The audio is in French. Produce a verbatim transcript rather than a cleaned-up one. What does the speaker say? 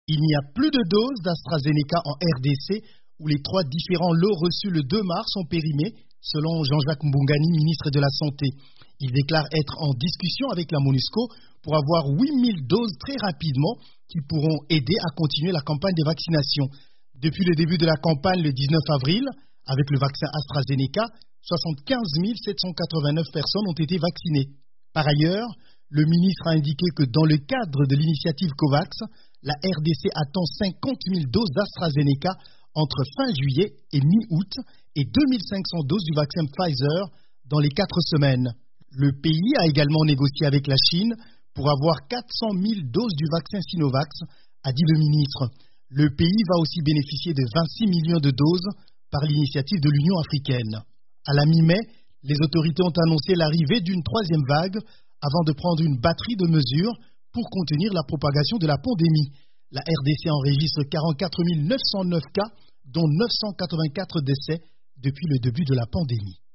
Il n'y a plus de doses d'AstraZeneca en R D C où les trois différents lots reçus le deux mars sont périmés, selon Jean-Jacques Mbungani, ministre de la Santé. Il déclare être en discussion avec la MONUSCO pour avoir huit mille doses très rapidement qui pourront aider à continuer la campagne de vaccination. Depuis le début de la campagne le dix-neuf avril, avec le vaccin AstraZeneca, soixante-quinze mille sept cent quatre-vingt-neuf personnes ont été vaccinées. Par ailleurs, le ministre a indiqué que dans le cadre de l'initiative COVAX, la R D C attend cinquante mille doses d'AstraZeneca entre fin juillet et mi-août et deux mille cinq cents doses du vaccin Pfizer dans les quatre semaines. Le pays a également négocié avec la Chine pour avoir quatre cent mille doses du vaccin Sinovac, a dit le ministre. Le pays va aussi bénéficier de vingt-six millions de doses par l'initiative de l'Union africaine. À la mi-mai, les autorités ont annoncé l'arrivée d'une troisième vague avant de prendre une batterie de mesures pour contenir la propagation de la pandémie. La R D C enregistre quarante-quatre mille neuf cent neuf cas, dont neuf cent quatre-vingt-quatre décès depuis le début de la pandémie.